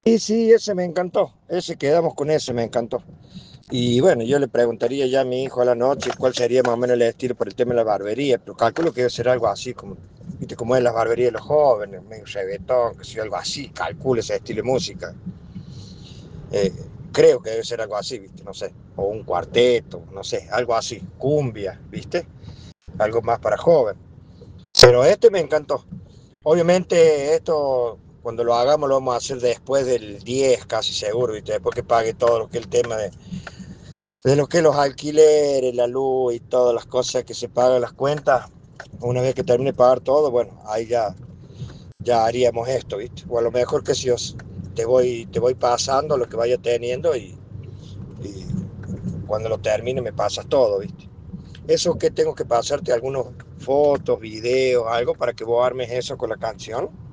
Y sí, ese me encantó, ese quedamos con ese, me encantó. Y bueno, yo le preguntaría ya a mi hijo a la noche cuál sería más o menos el estilo por el tema de la barbería, pero calculo que debe ser algo así como, viste, como es la barbería de los jóvenes, medio reggaetón, que sea algo así, calculo ese estilo de música. Eh, Creo que debe ser algo así, viste, no sé, o un cuarteto, no sé, algo así, cumbia, viste, algo más para joven. Pero este me encantó. Obviamente esto, cuando lo hagamos, lo vamos a hacer después del 10 casi seguro, ¿viste? Después que pague todo lo que es el tema de lo que es los alquileres, la luz y todas las cosas que se pagan las cuentas. Una vez que termine de pagar todo, bueno, ahí ya haríamos esto, ¿viste? O a lo mejor que si os te voy pasando lo que vaya teniendo y cuando lo termine me pasas todo, ¿viste? Eso que tengo que pasarte algunas fotos, videos, algo para que vos armes eso con la canción.